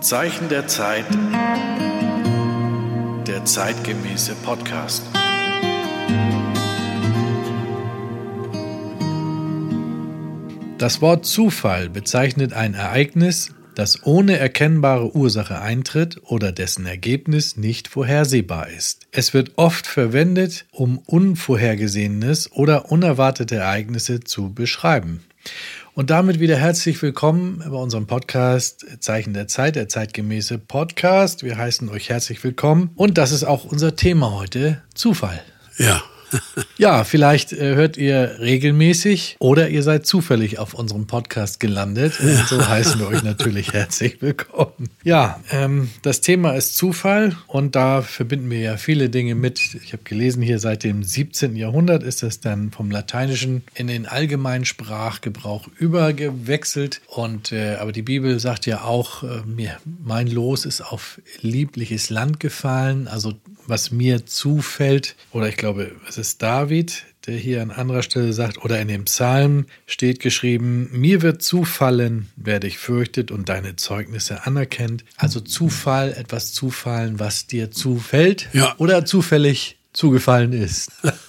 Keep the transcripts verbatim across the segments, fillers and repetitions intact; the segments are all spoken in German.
Zeichen der Zeit, der zeitgemäße Podcast. Das Wort Zufall bezeichnet ein Ereignis, das ohne erkennbare Ursache eintritt oder dessen Ergebnis nicht vorhersehbar ist. Es wird oft verwendet, um Unvorhergesehenes oder unerwartete Ereignisse zu beschreiben. Und damit wieder herzlich willkommen bei unserem Podcast Zeichen der Zeit, der zeitgemäße Podcast. Wir heißen euch herzlich willkommen und das ist auch unser Thema heute, Zufall. Ja. Ja, vielleicht äh, hört ihr regelmäßig oder ihr seid zufällig auf unserem Podcast gelandet. Und so heißen wir euch natürlich herzlich willkommen. Ja, ähm, das Thema ist Zufall und da verbinden wir ja viele Dinge mit. Ich habe gelesen, hier seit dem siebzehnten Jahrhundert ist das dann vom Lateinischen in den allgemeinen Sprachgebrauch übergewechselt. Und äh, aber die Bibel sagt ja auch, äh, mir, mein Los ist auf liebliches Land gefallen, also was mir zufällt, oder ich glaube, es ist David, der hier an anderer Stelle sagt, oder in dem Psalm steht geschrieben, mir wird zufallen, wer dich fürchtet und deine Zeugnisse anerkennt. Also Zufall, etwas zufallen, was dir zufällt, ja, oder zufällig zugefallen ist.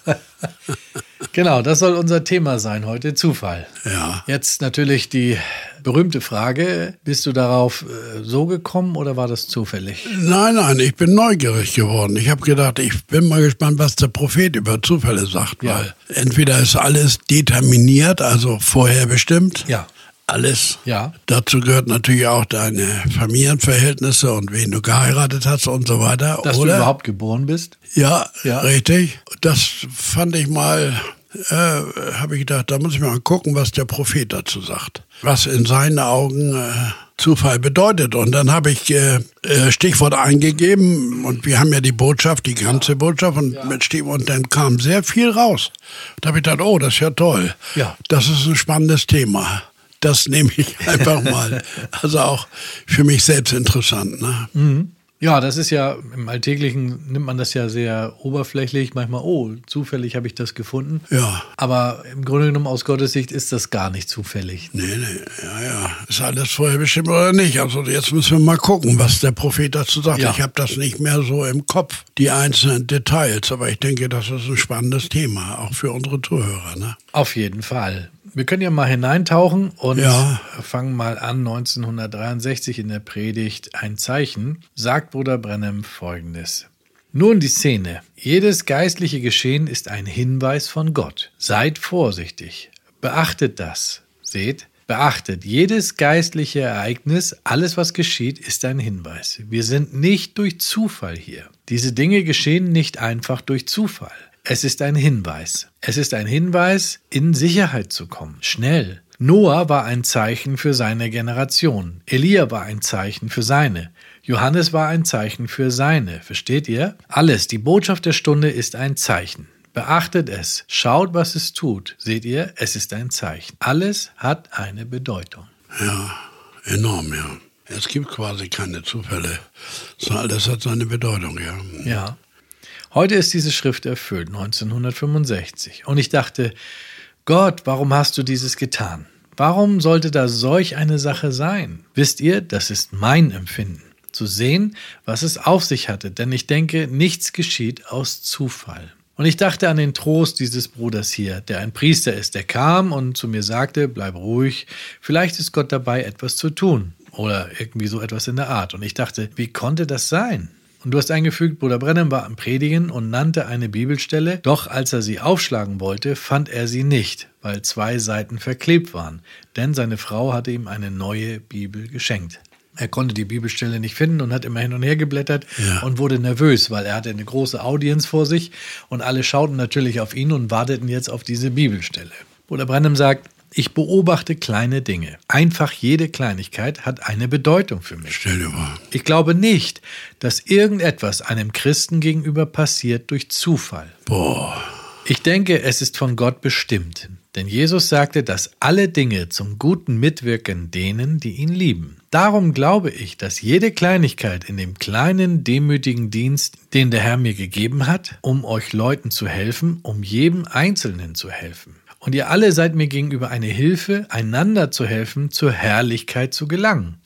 Genau, das soll unser Thema sein heute, Zufall. Ja. Jetzt natürlich die berühmte Frage, bist du darauf äh, so gekommen oder war das zufällig? Nein, nein, ich bin neugierig geworden. Ich habe gedacht, ich bin mal gespannt, was der Prophet über Zufälle sagt. Ja. Weil entweder ist alles determiniert, also vorherbestimmt. Ja. Alles. Ja. Dazu gehört natürlich auch deine Familienverhältnisse und wen du geheiratet hast und so weiter. Dass oder? du überhaupt geboren bist? Ja, Ja. richtig. Das fand ich mal, äh, habe ich gedacht, da muss ich mal gucken, was der Prophet dazu sagt. Was in seinen Augen äh, Zufall bedeutet. Und dann habe ich äh, Stichwort eingegeben und wir haben ja die Botschaft, die ganze ja. Botschaft und ja. mit Stichwort, und dann kam sehr viel raus. Da habe ich gedacht, oh, das ist ja toll. Ja. Das ist ein spannendes Thema. Das nehme ich einfach mal. Also auch für mich selbst interessant. Ne? Mhm. Ja, das ist ja, im Alltäglichen nimmt man das ja sehr oberflächlich. Manchmal, oh, zufällig habe ich das gefunden. Ja. Aber im Grunde genommen aus Gottes Sicht ist das gar nicht zufällig. Nee, nee, ja, ja. Ist alles vorher bestimmt oder nicht? Also jetzt müssen wir mal gucken, was der Prophet dazu sagt. Ja. Ich habe das nicht mehr so im Kopf, die einzelnen Details. Aber ich denke, das ist ein spannendes Thema, auch für unsere Zuhörer. Ne? Auf jeden Fall. Wir können ja mal hineintauchen und ja. fangen mal an, neunzehnhundertdreiundsechzig in der Predigt ein Zeichen, sagt Bruder Branham Folgendes. Nun die Szene. Jedes geistliche Geschehen ist ein Hinweis von Gott. Seid vorsichtig. Beachtet das. Seht, beachtet, jedes geistliche Ereignis, alles was geschieht, ist ein Hinweis. Wir sind nicht durch Zufall hier. Diese Dinge geschehen nicht einfach durch Zufall. Es ist ein Hinweis. Es ist ein Hinweis, in Sicherheit zu kommen. Schnell. Noah war ein Zeichen für seine Generation. Elia war ein Zeichen für seine. Johannes war ein Zeichen für seine. Versteht ihr? Alles, die Botschaft der Stunde ist ein Zeichen. Beachtet es. Schaut, was es tut. Seht ihr? Es ist ein Zeichen. Alles hat eine Bedeutung. Ja, enorm, ja. Es gibt quasi keine Zufälle. sondern Alles hat seine Bedeutung, ja. Ja. Heute ist diese Schrift erfüllt, neunzehnhundertfünfundsechzig. Und ich dachte, Gott, warum hast du dieses getan? Warum sollte da solch eine Sache sein? Wisst ihr, das ist mein Empfinden. Zu sehen, was es auf sich hatte. Denn ich denke, nichts geschieht aus Zufall. Und ich dachte an den Trost dieses Bruders hier, der ein Priester ist, der kam und zu mir sagte, bleib ruhig, vielleicht ist Gott dabei, etwas zu tun. Oder irgendwie so etwas in der Art. Und ich dachte, wie konnte das sein? Und du hast eingefügt, Bruder Branham war am Predigen und nannte eine Bibelstelle, doch als er sie aufschlagen wollte, fand er sie nicht, weil zwei Seiten verklebt waren, denn seine Frau hatte ihm eine neue Bibel geschenkt. Er konnte die Bibelstelle nicht finden und hat immer hin und her geblättert ja. und wurde nervös, weil er hatte eine große Audienz vor sich und alle schauten natürlich auf ihn und warteten jetzt auf diese Bibelstelle. Bruder Branham sagt, ich beobachte kleine Dinge. Einfach jede Kleinigkeit hat eine Bedeutung für mich. Stell dir vor. Ich glaube nicht, dass irgendetwas einem Christen gegenüber passiert durch Zufall. Boah. Ich denke, es ist von Gott bestimmt. Denn Jesus sagte, dass alle Dinge zum Guten mitwirken denen, die ihn lieben. Darum glaube ich, dass jede Kleinigkeit in dem kleinen, demütigen Dienst, den der Herr mir gegeben hat, um euch Leuten zu helfen, um jedem Einzelnen zu helfen. Und ihr alle seid mir gegenüber eine Hilfe, einander zu helfen, zur Herrlichkeit zu gelangen.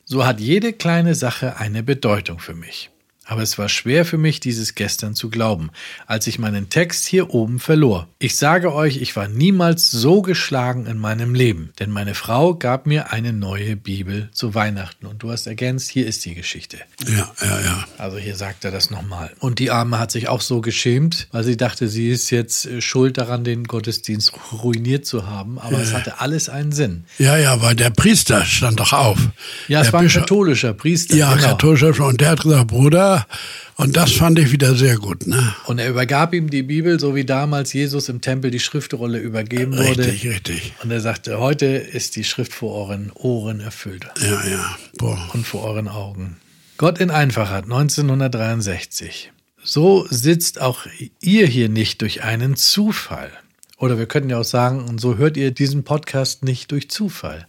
So hat jede kleine Sache eine Bedeutung für mich. Aber es war schwer für mich, dieses gestern zu glauben, als ich meinen Text hier oben verlor. Ich sage euch, ich war niemals so geschlagen in meinem Leben, denn meine Frau gab mir eine neue Bibel zu Weihnachten. Und du hast ergänzt, hier ist die Geschichte. Ja, ja, ja. Also hier sagt er das nochmal. Und die Arme hat sich auch so geschämt, weil sie dachte, sie ist jetzt schuld daran, den Gottesdienst ruiniert zu haben. Aber ja. Es hatte alles einen Sinn. Ja, ja, weil der Priester stand doch auf. Ja, es der war ein Bischof, katholischer Priester. Ja, genau. katholischer. Und der hat gesagt, Bruder, und das fand ich wieder sehr gut, ne? Und er übergab ihm die Bibel, so wie damals Jesus im Tempel die Schriftrolle übergeben wurde. Richtig, richtig. Und er sagte, heute ist die Schrift vor euren Ohren erfüllt. Ja, ja. Boah. Und vor euren Augen. Gott in Einfachheit, neunzehnhundertdreiundsechzig. So sitzt auch ihr hier nicht durch einen Zufall. Oder wir könnten ja auch sagen, und so hört ihr diesen Podcast nicht durch Zufall.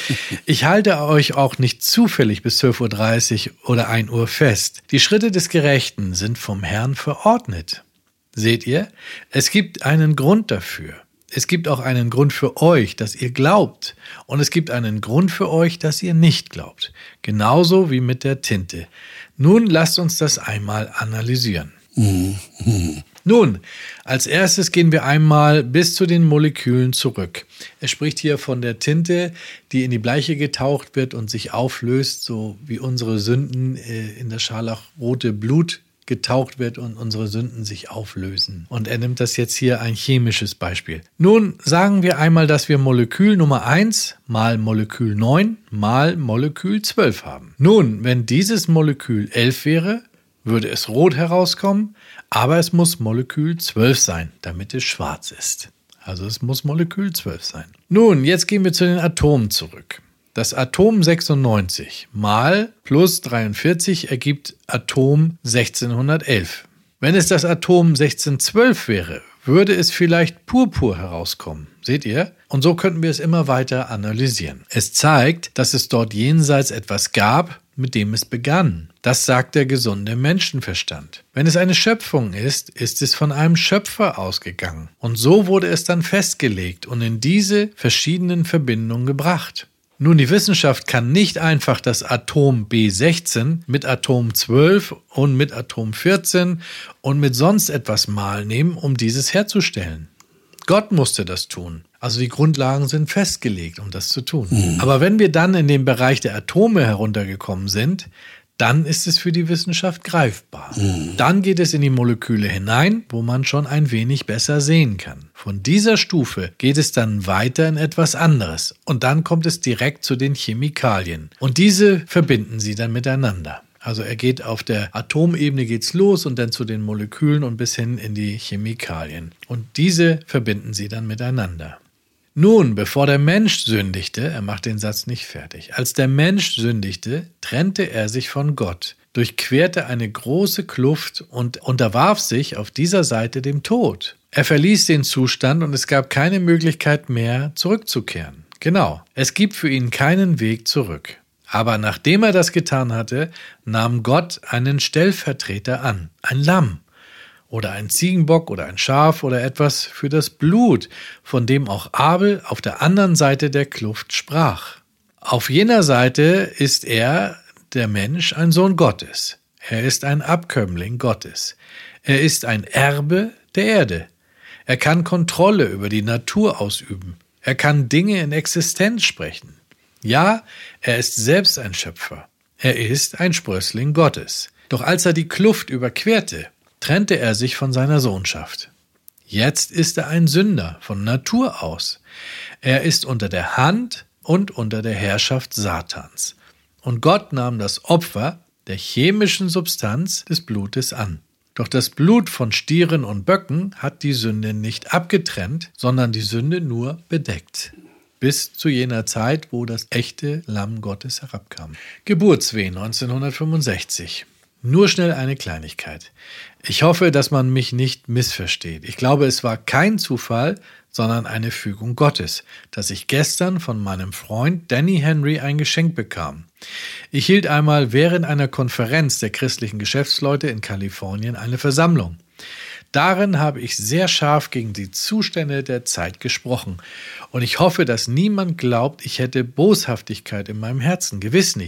Ich halte euch auch nicht zufällig bis zwölf Uhr dreißig oder ein Uhr fest. Die Schritte des Gerechten sind vom Herrn verordnet. Seht ihr? Es gibt einen Grund dafür. Es gibt auch einen Grund für euch, dass ihr glaubt. Und es gibt einen Grund für euch, dass ihr nicht glaubt. Genauso wie mit der Tinte. Nun lasst uns das einmal analysieren. Mhm. Mhm. Nun, als erstes gehen wir einmal bis zu den Molekülen zurück. Er spricht hier von der Tinte, die in die Bleiche getaucht wird und sich auflöst, so wie unsere Sünden in das scharlachrote Blut getaucht wird und unsere Sünden sich auflösen. Und er nimmt das jetzt hier ein chemisches Beispiel. Nun sagen wir einmal, dass wir Molekül Nummer eins mal Molekül neun mal Molekül zwölf haben. Nun, wenn dieses Molekül elf wäre, würde es rot herauskommen, aber es muss Molekül zwölf sein, damit es schwarz ist. Also es muss Molekül zwölf sein. Nun, jetzt gehen wir zu den Atomen zurück. Das Atom sechsundneunzig mal plus dreiundvierzig ergibt Atom sechzehnhundertelf. Wenn es das Atom sechzehnhundertzwölf wäre, würde es vielleicht Purpur herauskommen. Seht ihr? Und so könnten wir es immer weiter analysieren. Es zeigt, dass es dort jenseits etwas gab, mit dem es begann. Das sagt der gesunde Menschenverstand. Wenn es eine Schöpfung ist, ist es von einem Schöpfer ausgegangen. Und so wurde es dann festgelegt und in diese verschiedenen Verbindungen gebracht. Nun, die Wissenschaft kann nicht einfach das Atom B sechzehn mit Atom zwölf und mit Atom vierzehn und mit sonst etwas mal nehmen, um dieses herzustellen. Gott musste das tun. Also die Grundlagen sind festgelegt, um das zu tun. Mhm. Aber wenn wir dann in den Bereich der Atome heruntergekommen sind, dann ist es für die Wissenschaft greifbar. Mhm. Dann geht es in die Moleküle hinein, wo man schon ein wenig besser sehen kann. Von dieser Stufe geht es dann weiter in etwas anderes. Und dann kommt es direkt zu den Chemikalien. Und diese verbinden sie dann miteinander. Also er geht auf der Atomebene geht's los und dann zu den Molekülen und bis hin in die Chemikalien. Und diese verbinden sie dann miteinander. Nun, bevor der Mensch sündigte, er macht den Satz nicht fertig, als der Mensch sündigte, trennte er sich von Gott, durchquerte eine große Kluft und unterwarf sich auf dieser Seite dem Tod. Er verließ den Zustand und es gab keine Möglichkeit mehr, zurückzukehren. Genau, es gibt für ihn keinen Weg zurück. Aber nachdem er das getan hatte, nahm Gott einen Stellvertreter an, ein Lamm. Oder ein Ziegenbock oder ein Schaf oder etwas für das Blut, von dem auch Abel auf der anderen Seite der Kluft sprach. Auf jener Seite ist er, der Mensch, ein Sohn Gottes. Er ist ein Abkömmling Gottes. Er ist ein Erbe der Erde. Er kann Kontrolle über die Natur ausüben. Er kann Dinge in Existenz sprechen. Ja, er ist selbst ein Schöpfer. Er ist ein Sprössling Gottes. Doch als er die Kluft überquerte, trennte er sich von seiner Sohnschaft. Jetzt ist er ein Sünder von Natur aus. Er ist unter der Hand und unter der Herrschaft Satans. Und Gott nahm das Opfer der chemischen Substanz des Blutes an. Doch das Blut von Stieren und Böcken hat die Sünde nicht abgetrennt, sondern die Sünde nur bedeckt. Bis zu jener Zeit, wo das echte Lamm Gottes herabkam. Geburtswehen neunzehnhundertfünfundsechzig. Nur schnell eine Kleinigkeit. Ich hoffe, dass man mich nicht missversteht. Ich glaube, es war kein Zufall, sondern eine Fügung Gottes, dass ich gestern von meinem Freund Danny Henry ein Geschenk bekam. Ich hielt einmal während einer Konferenz der christlichen Geschäftsleute in Kalifornien eine Versammlung. Darin habe ich sehr scharf gegen die Zustände der Zeit gesprochen. Und ich hoffe, dass niemand glaubt, ich hätte Boshaftigkeit in meinem Herzen. Gewiss nicht.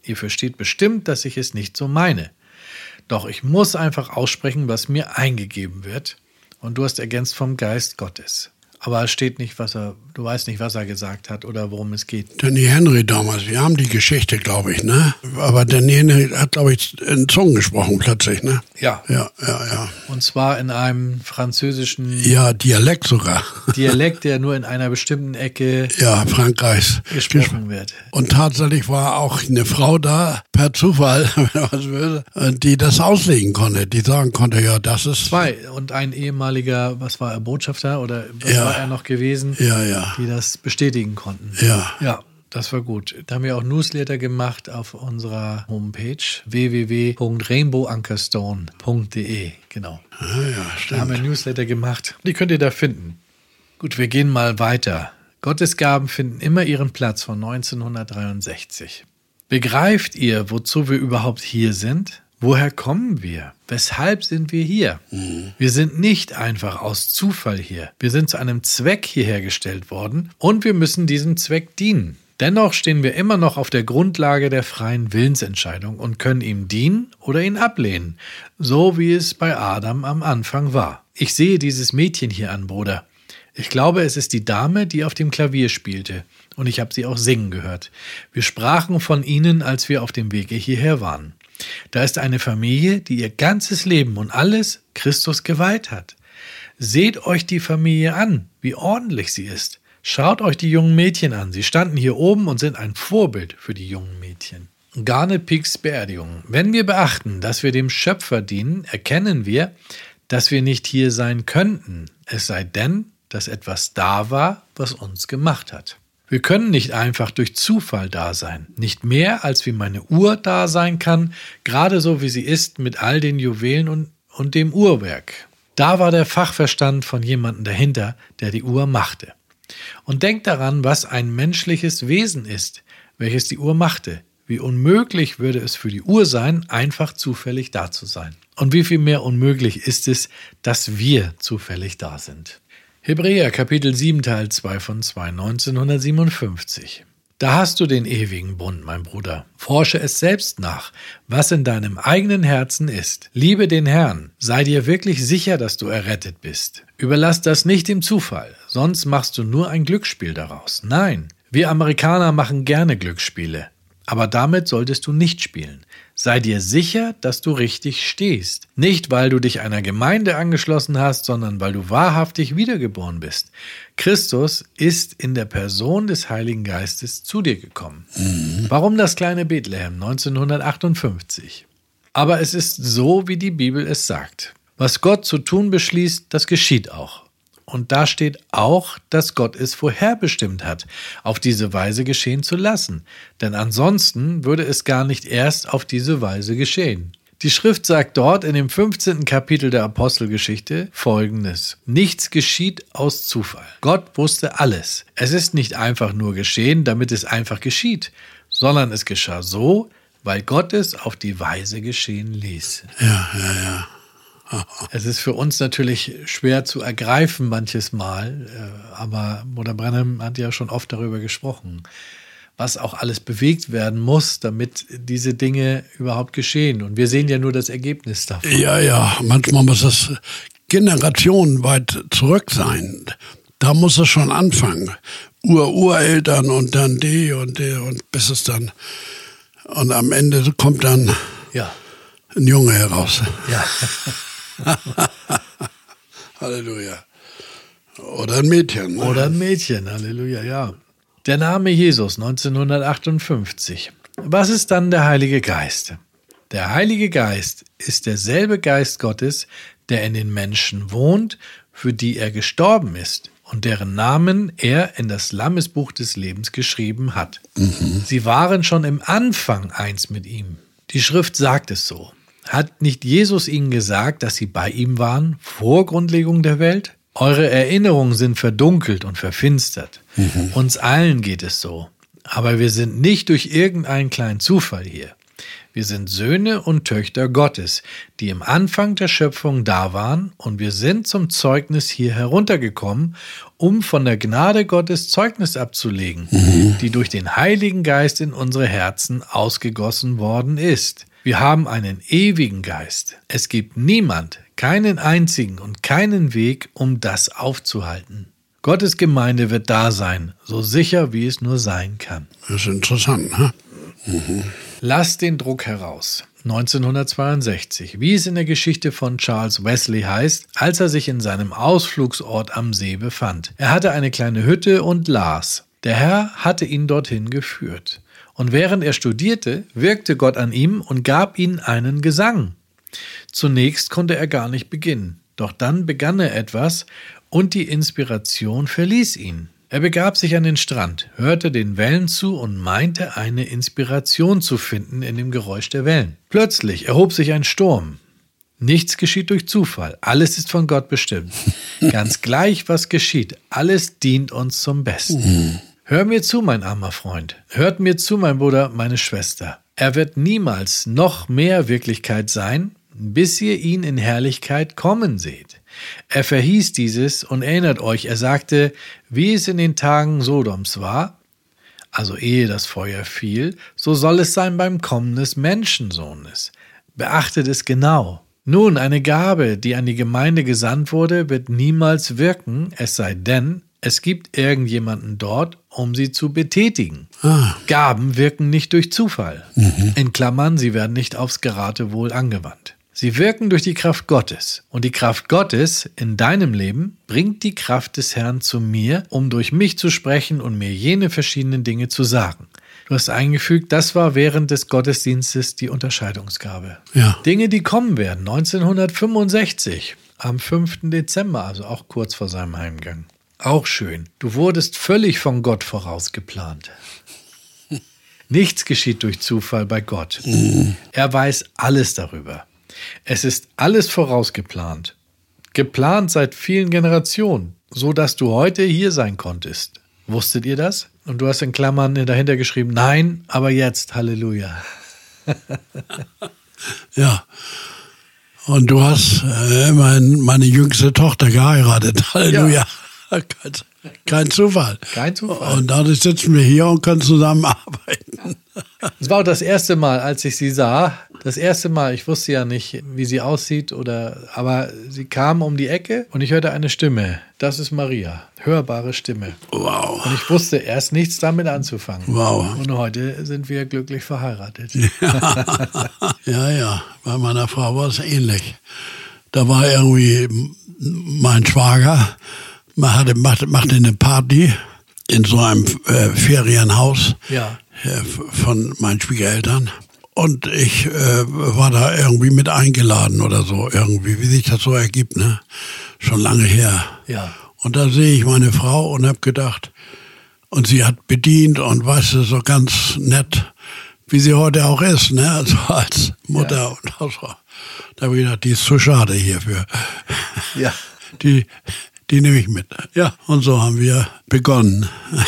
Ihr versteht bestimmt, dass ich es nicht so meine. Doch ich muss einfach aussprechen, was mir eingegeben wird. Und du hast ergänzt vom Geist Gottes. Aber es steht nicht, was er, du weißt nicht, was er gesagt hat oder worum es geht. Danny Henry damals, wir haben die Geschichte, glaube ich, ne? Aber Danny Henry hat, glaube ich, in Zungen gesprochen plötzlich, ne? Ja. Ja, ja, ja. Und zwar in einem französischen Ja, Dialekt sogar. Dialekt, der nur in einer bestimmten Ecke Ja, Frankreichs. gesprochen wird. Und tatsächlich war auch eine Frau da, per Zufall, wenn man was will, die das auslegen konnte, die sagen konnte, ja, das ist... Zwei. Und ein ehemaliger, was war er, Botschafter oder was Ja. war er noch gewesen, Ja, ja. die das bestätigen konnten. Ja. Ja, das war gut. Da haben wir auch Newsletter gemacht auf unserer Homepage w w w punkt rainbow anchorstone punkt d e. Genau. Ah, ja, Da haben wir stimmt. Newsletter gemacht. Die könnt ihr da finden. Gut, wir gehen mal weiter. Gottes Gaben finden immer ihren Platz von neunzehnhundertdreiundsechzig. Begreift ihr, wozu wir überhaupt hier sind? Woher kommen wir? Weshalb sind wir hier? Mhm. Wir sind nicht einfach aus Zufall hier. Wir sind zu einem Zweck hierher gestellt worden und wir müssen diesem Zweck dienen. Dennoch stehen wir immer noch auf der Grundlage der freien Willensentscheidung und können ihm dienen oder ihn ablehnen, so wie es bei Adam am Anfang war. Ich sehe dieses Mädchen hier an, Bruder. Ich glaube, es ist die Dame, die auf dem Klavier spielte, und ich habe sie auch singen gehört. Wir sprachen von ihnen, als wir auf dem Wege hierher waren. Da ist eine Familie, die ihr ganzes Leben und alles Christus geweiht hat. Seht euch die Familie an, wie ordentlich sie ist. Schaut euch die jungen Mädchen an. Sie standen hier oben und sind ein Vorbild für die jungen Mädchen. Garnet Peaks Beerdigung. Wenn wir beachten, dass wir dem Schöpfer dienen, erkennen wir, dass wir nicht hier sein könnten, es sei denn, dass etwas da war, was uns gemacht hat. Wir können nicht einfach durch Zufall da sein, nicht mehr, als wie meine Uhr da sein kann, gerade so wie sie ist mit all den Juwelen und, und dem Uhrwerk. Da war der Fachverstand von jemandem dahinter, der die Uhr machte. Und denkt daran, was ein menschliches Wesen ist, welches die Uhr machte. Wie unmöglich würde es für die Uhr sein, einfach zufällig da zu sein. Und wie viel mehr unmöglich ist es, dass wir zufällig da sind. Hebräer Kapitel sieben Teil zwei von zwei, neunzehnhundertsiebenundfünfzig. Da hast du den ewigen Bund, mein Bruder. Forsche es selbst nach, was in deinem eigenen Herzen ist. Liebe den Herrn. Sei dir wirklich sicher, dass du errettet bist. Überlass das nicht dem Zufall, sonst machst du nur ein Glücksspiel daraus. Nein, wir Amerikaner machen gerne Glücksspiele. Aber damit solltest du nicht spielen. Sei dir sicher, dass du richtig stehst. Nicht, weil du dich einer Gemeinde angeschlossen hast, sondern weil du wahrhaftig wiedergeboren bist. Christus ist in der Person des Heiligen Geistes zu dir gekommen. Mhm. Warum das kleine Bethlehem neunzehnhundertachtundfünfzig? Aber es ist so, wie die Bibel es sagt. Was Gott zu tun beschließt, das geschieht auch. Und da steht auch, dass Gott es vorherbestimmt hat, auf diese Weise geschehen zu lassen. Denn ansonsten würde es gar nicht erst auf diese Weise geschehen. Die Schrift sagt dort in dem fünfzehnten Kapitel der Apostelgeschichte Folgendes: Nichts geschieht aus Zufall. Gott wusste alles. Es ist nicht einfach nur geschehen, damit es einfach geschieht, sondern es geschah so, weil Gott es auf die Weise geschehen ließ. Ja, ja, ja. Es ist für uns natürlich schwer zu ergreifen manches Mal, aber Bruder Branham hat ja schon oft darüber gesprochen, was auch alles bewegt werden muss, damit diese Dinge überhaupt geschehen. Und wir sehen ja nur das Ergebnis davon. Ja, ja, manchmal muss es generationenweit zurück sein. Da muss es schon anfangen. Ur-Ureltern und dann die und die und bis es dann, und am Ende kommt dann ja. ein Junge heraus. Ja. Halleluja. Oder ein Mädchen. Ne? Oder ein Mädchen, Halleluja, ja. Der Name Jesus neunzehnhundertachtundfünfzig. Was ist dann der Heilige Geist? Der Heilige Geist ist derselbe Geist Gottes, der in den Menschen wohnt, für die er gestorben ist und deren Namen er in das Lammesbuch des Lebens geschrieben hat. Mhm. Sie waren schon im Anfang eins mit ihm. Die Schrift sagt es so. Hat nicht Jesus ihnen gesagt, dass sie bei ihm waren, vor Grundlegung der Welt? Eure Erinnerungen sind verdunkelt und verfinstert. Mhm. Uns allen geht es so. Aber wir sind nicht durch irgendeinen kleinen Zufall hier. Wir sind Söhne und Töchter Gottes, die im Anfang der Schöpfung da waren, und wir sind zum Zeugnis hier heruntergekommen, um von der Gnade Gottes Zeugnis abzulegen, mhm. die durch den Heiligen Geist in unsere Herzen ausgegossen worden ist. Wir haben einen ewigen Geist. Es gibt niemand, keinen einzigen und keinen Weg, um das aufzuhalten. Gottes Gemeinde wird da sein, so sicher, wie es nur sein kann. Das ist interessant, ne? Mhm. Lass den Druck heraus. neunzehnhundertzweiundsechzig, wie es in der Geschichte von Charles Wesley heißt, als er sich in seinem Ausflugsort am See befand. Er hatte eine kleine Hütte und las. Der Herr hatte ihn dorthin geführt. Und während er studierte, wirkte Gott an ihm und gab ihm einen Gesang. Zunächst konnte er gar nicht beginnen, doch dann begann er etwas und die Inspiration verließ ihn. Er begab sich an den Strand, hörte den Wellen zu und meinte, eine Inspiration zu finden in dem Geräusch der Wellen. Plötzlich erhob sich ein Sturm. Nichts geschieht durch Zufall, alles ist von Gott bestimmt. Ganz gleich, was geschieht, alles dient uns zum Besten. Hör mir zu, mein armer Freund. Hört mir zu, mein Bruder, meine Schwester. Er wird niemals noch mehr Wirklichkeit sein, bis ihr ihn in Herrlichkeit kommen seht. Er verhieß dieses und erinnert euch, er sagte, wie es in den Tagen Sodoms war, also ehe das Feuer fiel, so soll es sein beim Kommen des Menschensohnes. Beachtet es genau. Nun, eine Gabe, die an die Gemeinde gesandt wurde, wird niemals wirken, es sei denn, es gibt irgendjemanden dort, um sie zu betätigen. Ah. Gaben wirken nicht durch Zufall. Mhm. In Klammern, sie werden nicht aufs Geratewohl angewandt. Sie wirken durch die Kraft Gottes. Und die Kraft Gottes in deinem Leben bringt die Kraft des Herrn zu mir, um durch mich zu sprechen und mir jene verschiedenen Dinge zu sagen. Du hast eingefügt, das war während des Gottesdienstes die Unterscheidungsgabe. Ja. Dinge, die kommen werden, neunzehnhundertfünfundsechzig, am fünften Dezember, also auch kurz vor seinem Heimgang. Auch schön. Du wurdest völlig von Gott vorausgeplant. Nichts geschieht durch Zufall bei Gott. Mhm. Er weiß alles darüber. Es ist alles vorausgeplant. Geplant seit vielen Generationen, so dass du heute hier sein konntest. Wusstet ihr das? Und du hast in Klammern dahinter geschrieben, nein, aber jetzt, Halleluja. Ja. Und du hast äh, mein, meine jüngste Tochter geheiratet. Halleluja. Ja. Kein, kein Zufall. Kein Zufall. Und dadurch sitzen wir hier und können zusammenarbeiten. Es war auch das erste Mal, als ich sie sah. Das erste Mal, ich wusste ja nicht, wie sie aussieht, oder, aber sie kam um die Ecke und ich hörte eine Stimme. Das ist Maria. Hörbare Stimme. Wow. Und ich wusste erst nichts damit anzufangen. Wow. Und heute sind wir glücklich verheiratet. Ja, ja, ja. Bei meiner Frau war es ähnlich. Da war irgendwie mein Schwager, man hatte, machte, machte eine Party in so einem äh, Ferienhaus ja. äh, von meinen Schwiegereltern. Und ich äh, war da irgendwie mit eingeladen oder so, irgendwie, wie sich das so ergibt, ne? Schon lange her. Ja. Und da sehe ich meine Frau und habe gedacht, und sie hat bedient und weißt du, so ganz nett, wie sie heute auch ist, ne? Also als Mutter ja. und Hausfrau. Da habe ich gedacht, die ist zu schade hierfür. Ja. Die, die nehme ich mit. Ja, und so haben wir begonnen.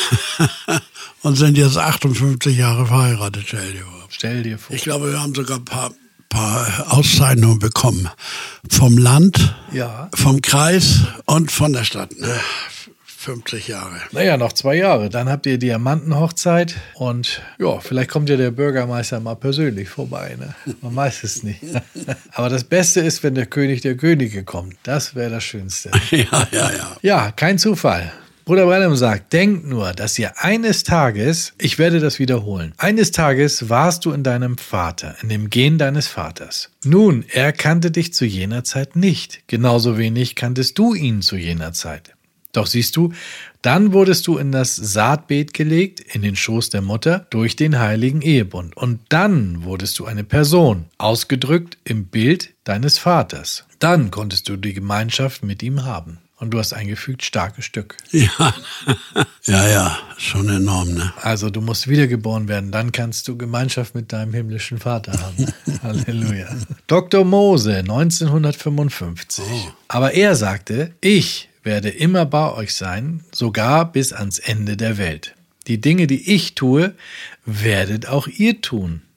Und sind jetzt achtundfünfzig Jahre verheiratet, stell dir vor. Stell dir vor. Ich glaube, wir haben sogar ein paar, paar Auszeichnungen bekommen. Vom Land, ja. vom Kreis und von der Stadt. fünfzig Jahre. Naja, noch zwei Jahre. Dann habt ihr Diamantenhochzeit und ja, vielleicht kommt ja der Bürgermeister mal persönlich vorbei. Ne? Man weiß es nicht. Aber das Beste ist, wenn der König der Könige kommt. Das wäre das Schönste. Ja, ja, ja. Ja, kein Zufall. Bruder Branham sagt, denkt nur, dass ihr eines Tages, ich werde das wiederholen, eines Tages warst du in deinem Vater, in dem Gen deines Vaters. Nun, er kannte dich zu jener Zeit nicht, genauso wenig kanntest du ihn zu jener Zeit. Doch siehst du, dann wurdest du in das Saatbeet gelegt, in den Schoß der Mutter, durch den heiligen Ehebund. Und dann wurdest du eine Person, ausgedrückt im Bild deines Vaters. Dann konntest du die Gemeinschaft mit ihm haben. Und du hast eingefügt, starkes Stück. Ja, ja, ja, schon enorm, ne? Also du musst wiedergeboren werden, dann kannst du Gemeinschaft mit deinem himmlischen Vater haben. Halleluja. Doktor Mose, neunzehnhundertfünfundfünfzig. Oh. Aber er sagte, ich werde immer bei euch sein, sogar bis ans Ende der Welt. Die Dinge, die ich tue, werdet auch ihr tun.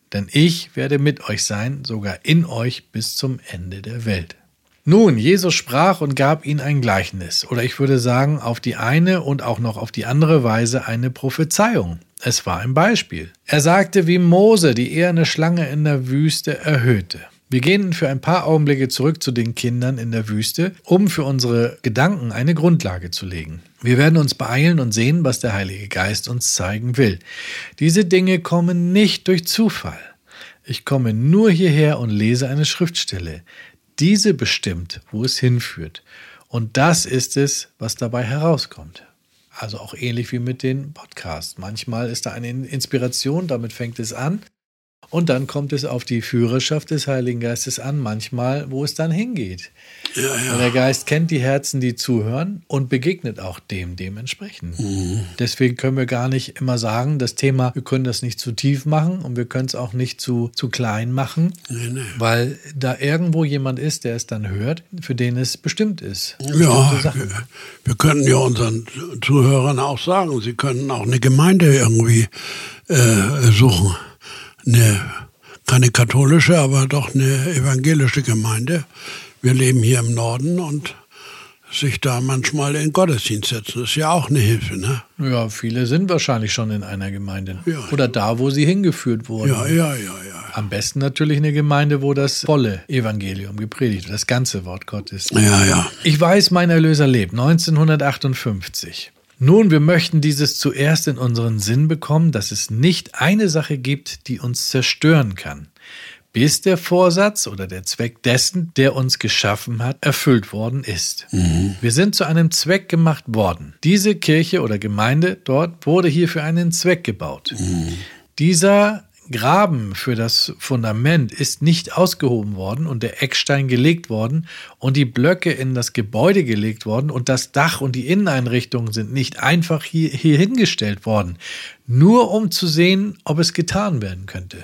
denn ich werde mit euch sein, sogar in euch bis zum Ende der Welt. Nun, Jesus sprach und gab ihnen ein Gleichnis, oder ich würde sagen, auf die eine und auch noch auf die andere Weise eine Prophezeiung. Es war ein Beispiel. Er sagte, wie Mose die eherne Schlange in der Wüste erhöhte. Wir gehen für ein paar Augenblicke zurück zu den Kindern in der Wüste, um für unsere Gedanken eine Grundlage zu legen. Wir werden uns beeilen und sehen, was der Heilige Geist uns zeigen will. Diese Dinge kommen nicht durch Zufall. Ich komme nur hierher und lese eine Schriftstelle. Diese bestimmt, wo es hinführt. Und das ist es, was dabei herauskommt. Also auch ähnlich wie mit den Podcasts. Manchmal ist da eine Inspiration, damit fängt es an. Und dann kommt es auf die Führerschaft des Heiligen Geistes an, manchmal, wo es dann hingeht. Ja, ja. Und der Geist kennt die Herzen, die zuhören und begegnet auch dem dementsprechend. Mhm. Deswegen können wir gar nicht immer sagen, das Thema, wir können das nicht zu tief machen und wir können es auch nicht zu, zu klein machen, nee, nee. Weil da irgendwo jemand ist, der es dann hört, für den es bestimmt ist. Ja, wir, wir können ja unseren Zuhörern auch sagen, sie können auch eine Gemeinde irgendwie äh, suchen. Eine, keine katholische, aber doch eine evangelische Gemeinde. Wir leben hier im Norden und sich da manchmal in Gottesdienst setzen, ist ja auch eine Hilfe, ne? Ja, viele sind wahrscheinlich schon in einer Gemeinde. Ja. Oder da, wo sie hingeführt wurden. Ja, ja, ja, ja. Am besten natürlich eine Gemeinde, wo das volle Evangelium gepredigt wird, das ganze Wort Gottes. Ja, ja. Ich weiß, mein Erlöser lebt, neunzehnhundertachtundfünfzig. Nun, wir möchten dieses zuerst in unseren Sinn bekommen, dass es nicht eine Sache gibt, die uns zerstören kann, bis der Vorsatz oder der Zweck dessen, der uns geschaffen hat, erfüllt worden ist. Mhm. Wir sind zu einem Zweck gemacht worden. Diese Kirche oder Gemeinde dort wurde hier für einen Zweck gebaut. Mhm. Dieser Graben für das Fundament ist nicht ausgehoben worden und der Eckstein gelegt worden und die Blöcke in das Gebäude gelegt worden und das Dach und die Inneneinrichtungen sind nicht einfach hier, hier hingestellt worden, nur um zu sehen, ob es getan werden könnte.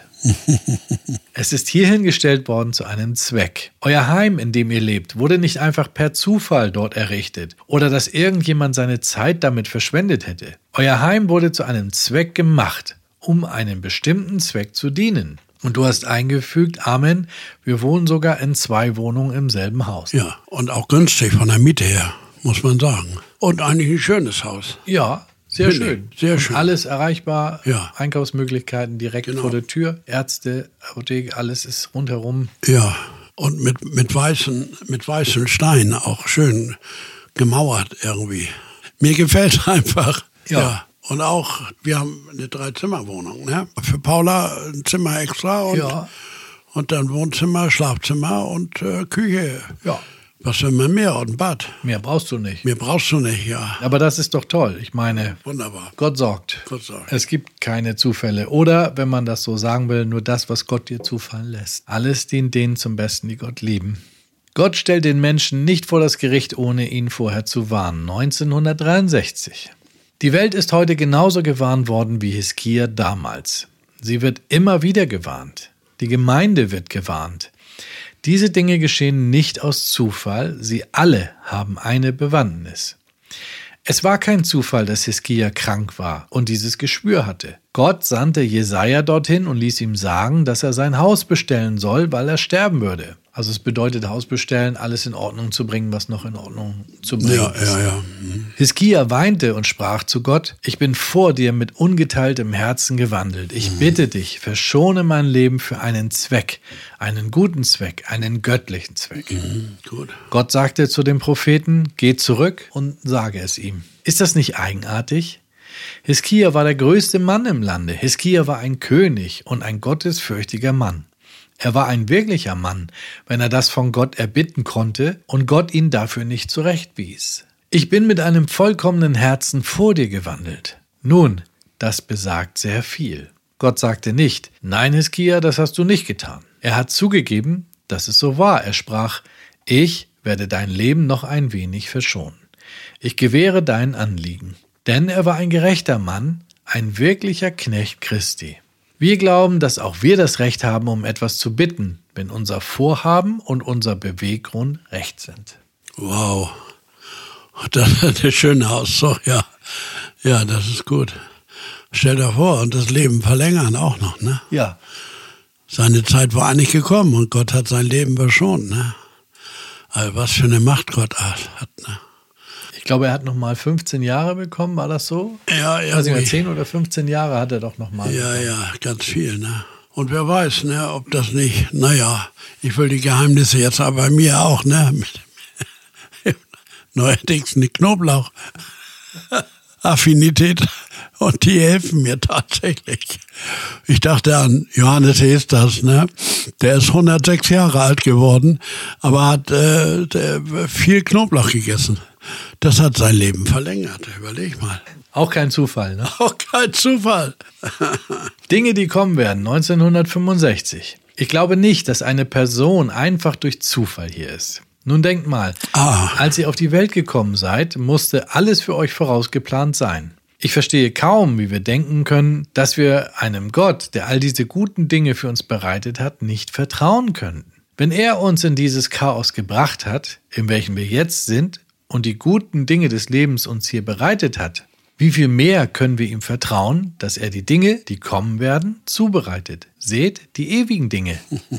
Es ist hier hingestellt worden zu einem Zweck. Euer Heim, in dem ihr lebt, wurde nicht einfach per Zufall dort errichtet oder dass irgendjemand seine Zeit damit verschwendet hätte. Euer Heim wurde zu einem Zweck gemacht, um einen bestimmten Zweck zu dienen. Und du hast eingefügt, Amen, wir wohnen sogar in zwei Wohnungen im selben Haus. Ja, und auch günstig von der Miete her, muss man sagen. Und eigentlich ein schönes Haus. Ja, sehr Finde schön. Sehr schön. Und alles erreichbar, ja. Einkaufsmöglichkeiten direkt genau. vor der Tür, Ärzte, Apotheke, alles ist rundherum. Ja, und mit, mit, weißen, mit weißen Steinen auch schön gemauert irgendwie. Mir gefällt es einfach. Ja. ja. Und auch, wir haben eine Drei-Zimmer-Wohnung, ne? Für Paula ein Zimmer extra und, ja. und dann Wohnzimmer, Schlafzimmer und äh, Küche. Ja. Was will man mehr? Und ein Bad. Mehr brauchst du nicht. Mehr brauchst du nicht, ja. Aber das ist doch toll. Ich meine, wunderbar. Gott sorgt. Gott sorgt. Es gibt keine Zufälle. Oder, wenn man das so sagen will, nur das, was Gott dir zufallen lässt. Alles dient denen zum Besten, die Gott lieben. Gott stellt den Menschen nicht vor das Gericht, ohne ihn vorher zu warnen. neunzehnhundertdreiundsechzig. Die Welt ist heute genauso gewarnt worden wie Hiskia damals. Sie wird immer wieder gewarnt. Die Gemeinde wird gewarnt. Diese Dinge geschehen nicht aus Zufall, sie alle haben eine Bewandtnis. Es war kein Zufall, dass Hiskia krank war und dieses Geschwür hatte. Gott sandte Jesaja dorthin und ließ ihm sagen, dass er sein Haus bestellen soll, weil er sterben würde. Also es bedeutet Haus bestellen, alles in Ordnung zu bringen, was noch in Ordnung zu bringen ja, ist. Ja, ja. Mhm. Hiskia weinte und sprach zu Gott, ich bin vor dir mit ungeteiltem Herzen gewandelt. Ich mhm. bitte dich, verschone mein Leben für einen Zweck, einen guten Zweck, einen göttlichen Zweck. Mhm. Gut. Gott sagte zu dem Propheten, geh zurück und sage es ihm. Ist das nicht eigenartig? Hiskia war der größte Mann im Lande. Hiskia war ein König und ein gottesfürchtiger Mann. Er war ein wirklicher Mann, wenn er das von Gott erbitten konnte und Gott ihn dafür nicht zurechtwies. Ich bin mit einem vollkommenen Herzen vor dir gewandelt. Nun, das besagt sehr viel. Gott sagte nicht, nein, Hiskia, das hast du nicht getan. Er hat zugegeben, dass es so war. Er sprach, ich werde dein Leben noch ein wenig verschonen. Ich gewähre dein Anliegen. Denn er war ein gerechter Mann, ein wirklicher Knecht Christi. Wir glauben, dass auch wir das Recht haben, um etwas zu bitten, wenn unser Vorhaben und unser Beweggrund recht sind. Wow, das ist eine schöne Aussage, ja. Ja, das ist gut. Stell dir vor, und das Leben verlängern auch noch, ne? Ja. seine Zeit war eigentlich gekommen und Gott hat sein Leben verschont. Ne? Also was für eine Macht Gott hat. Ne? Ich glaube, er hat noch mal fünfzehn Jahre bekommen, war das so? Ja, ja. Also zehn oder fünfzehn Jahre hat er doch noch mal Ja, bekommen. ja, ganz viel. Ne? Und wer weiß, ne, ob das nicht, naja, ich will die Geheimnisse jetzt aber bei mir auch, ne? Neuerdings eine Knoblauch-Affinität und die helfen mir tatsächlich. Ich dachte an Johannes Hesters, ne? Der ist hundertsechs Jahre alt geworden, aber hat äh, viel Knoblauch gegessen. Das hat sein Leben verlängert, überleg mal. Auch kein Zufall, ne? Auch kein Zufall. Dinge, die kommen werden, neunzehnhundertfünfundsechzig. Ich glaube nicht, dass eine Person einfach durch Zufall hier ist. Nun denkt mal, ah. als ihr auf die Welt gekommen seid, musste alles für euch vorausgeplant sein. Ich verstehe kaum, wie wir denken können, dass wir einem Gott, der all diese guten Dinge für uns bereitet hat, nicht vertrauen könnten. Wenn er uns in dieses Chaos gebracht hat, in welchem wir jetzt sind, und die guten Dinge des Lebens uns hier bereitet hat, wie viel mehr können wir ihm vertrauen, dass er die Dinge, die kommen werden, zubereitet. Seht, die ewigen Dinge.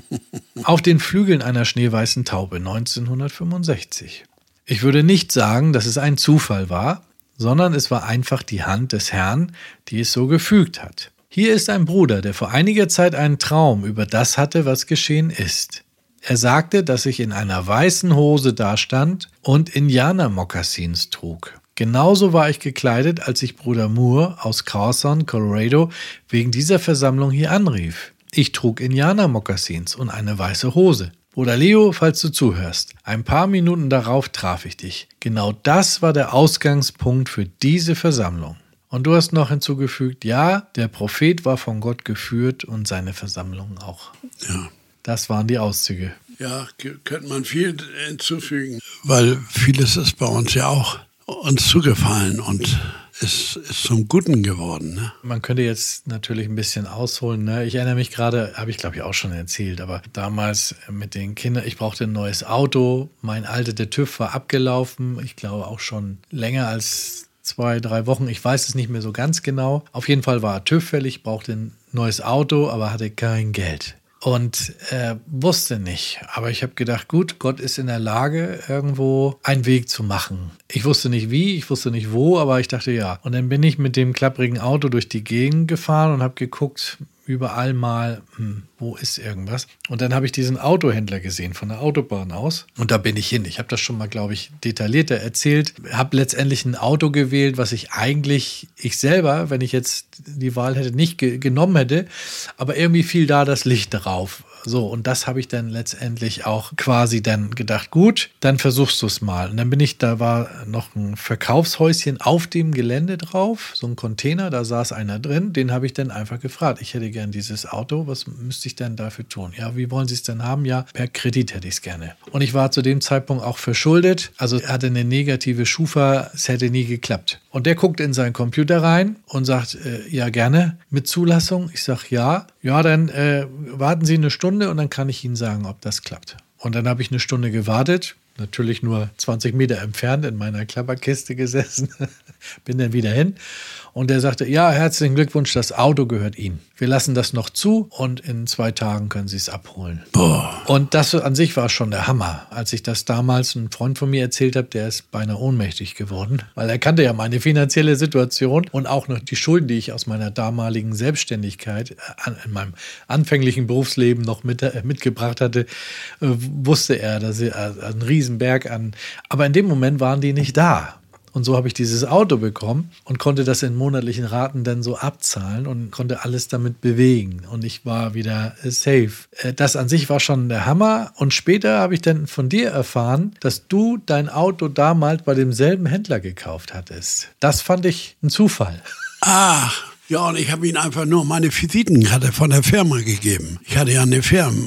Auf den Flügeln einer schneeweißen Taube neunzehnhundertfünfundsechzig. Ich würde nicht sagen, dass es ein Zufall war, sondern es war einfach die Hand des Herrn, die es so gefügt hat. Hier ist ein Bruder, der vor einiger Zeit einen Traum über das hatte, was geschehen ist. Er sagte, dass ich in einer weißen Hose dastand und Indianer-Mokassins trug. Genauso war ich gekleidet, als ich Bruder Moore aus Carson, Colorado, wegen dieser Versammlung hier anrief. Ich trug Indianer-Mokassins und eine weiße Hose. Bruder Leo, falls du zuhörst, ein paar Minuten darauf traf ich dich. Genau das war der Ausgangspunkt für diese Versammlung. Und du hast noch hinzugefügt, ja, der Prophet war von Gott geführt und seine Versammlung auch. Ja. Das waren die Auszüge. Ja, könnte man viel hinzufügen. Weil vieles ist bei uns ja auch uns zugefallen und ist, ist zum Guten geworden. Ne? Man könnte jetzt natürlich ein bisschen ausholen. Ne? Ich erinnere mich gerade, habe ich glaube ich auch schon erzählt, aber damals mit den Kindern, ich brauchte ein neues Auto. Mein alter, der TÜV war abgelaufen. Ich glaube auch schon länger als zwei, drei Wochen. Ich weiß es nicht mehr so ganz genau. Auf jeden Fall war TÜV fällig, brauchte ein neues Auto, aber hatte kein Geld. Und äh, wusste nicht. Aber ich habe gedacht, gut, Gott ist in der Lage, irgendwo einen Weg zu machen. Ich wusste nicht wie, ich wusste nicht wo, aber ich dachte ja. Und dann bin ich mit dem klapprigen Auto durch die Gegend gefahren und habe geguckt, überall mal, hm, wo ist irgendwas. Und dann habe ich diesen Autohändler gesehen, von der Autobahn aus. Und da bin ich hin. Ich habe das schon mal, glaube ich, detaillierter erzählt. Habe letztendlich ein Auto gewählt, was ich eigentlich, ich selber, wenn ich jetzt die Wahl hätte, nicht ge- genommen hätte. Aber irgendwie fiel da das Licht drauf. So, und das habe ich dann letztendlich auch quasi dann gedacht, gut, dann versuchst du es mal. Und dann bin ich, da war noch ein Verkaufshäuschen auf dem Gelände drauf, so ein Container, da saß einer drin, den habe ich dann einfach gefragt, ich hätte gern dieses Auto, was müsste ich denn dafür tun? Ja, wie wollen Sie es denn haben? Ja, per Kredit hätte ich es gerne. Und ich war zu dem Zeitpunkt auch verschuldet, also er hatte eine negative Schufa, es hätte nie geklappt. Und der guckt in seinen Computer rein und sagt, äh, ja gerne, mit Zulassung. Ich sage ja. Ja, dann äh, warten Sie eine Stunde und dann kann ich Ihnen sagen, ob das klappt. Und dann habe ich eine Stunde gewartet, natürlich nur zwanzig Meter entfernt in meiner Klapperkiste gesessen, bin dann wieder hin. Und der sagte, ja, herzlichen Glückwunsch, das Auto gehört Ihnen. Wir lassen das noch zu und in zwei Tagen können Sie es abholen. Boah. Und das an sich war schon der Hammer. Als ich das damals einem Freund von mir erzählt habe, der ist beinahe ohnmächtig geworden, weil er kannte ja meine finanzielle Situation und auch noch die Schulden, die ich aus meiner damaligen Selbstständigkeit in meinem anfänglichen Berufsleben noch mit, äh, mitgebracht hatte, äh, wusste er, dass er äh, einen Riesenberg an, aber in dem Moment waren die nicht da. Und so habe ich dieses Auto bekommen und konnte das in monatlichen Raten dann so abzahlen und konnte alles damit bewegen. Und ich war wieder safe. Das an sich war schon der Hammer. Und später habe ich dann von dir erfahren, dass du dein Auto damals bei demselben Händler gekauft hattest. Das fand ich ein Zufall. Ach, ja, und ich habe ihm einfach nur meine Visitenkarte von der Firma gegeben. Ich hatte ja eine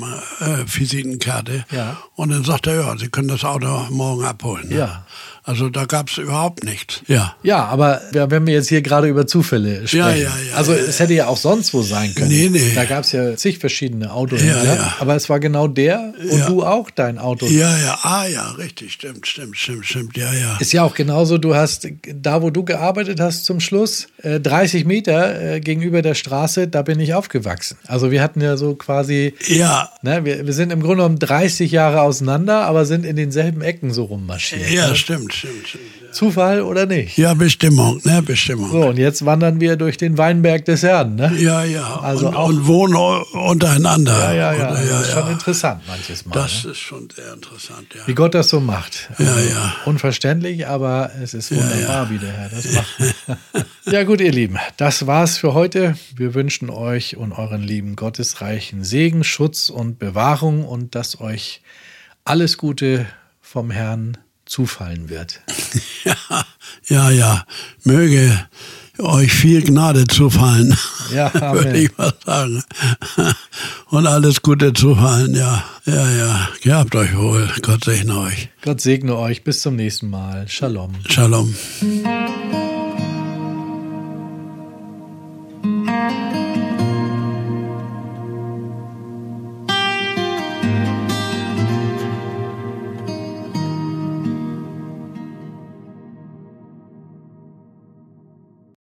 Firmen-Visitenkarte. Äh, ja. Und dann sagte er, ja, Sie können das Auto morgen abholen. Ne? Ja. Also da gab es überhaupt nichts. Ja. Ja, aber wenn wir jetzt hier gerade über Zufälle sprechen. Ja, ja, ja, also ja, es hätte ja auch sonst wo sein können. Nee, nee. Da gab es ja zig verschiedene Autohändler. Ja, ja. Aber es war genau der und Ja. du auch dein Auto. Ja, ja, ah ja, richtig, stimmt, stimmt, stimmt, stimmt, ja, ja. Ist ja auch genauso, du hast, da wo du gearbeitet hast zum Schluss, äh, dreißig Meter hier äh, gegenüber der Straße, da bin ich aufgewachsen. Also wir hatten ja so quasi, Ja, ne, wir, wir sind im Grunde genommen dreißig Jahre auseinander, aber sind in denselben Ecken so rummarschiert. ja, ne? stimmt, stimmt, stimmt. Zufall oder nicht? Ja, Bestimmung, ne, Bestimmung. So, und jetzt wandern wir durch den Weinberg des Herrn, ne? Ja, ja. Also und, auch- und wohnen untereinander. Ja, ja, ja. Oder, Das ja, ist schon ja. interessant manches Mal. Das ne? ist schon sehr interessant, ja. Wie Gott das so macht. Ja, Also ja. Unverständlich, aber es ist wunderbar, ja. wie der Herr das macht. Ja gut, ihr Lieben, das war's für heute. Wir wünschen euch und euren lieben gottesreichen Segen, Schutz und Bewahrung und dass euch alles Gute vom Herrn zufallen wird. Ja, ja, ja. Möge euch viel Gnade zufallen. Ja, Würde Amen. ich mal sagen. Und alles Gute zufallen, ja. Ja, ja. Gehabt euch wohl. Gott segne euch. Gott segne euch. Bis zum nächsten Mal. Shalom. Shalom.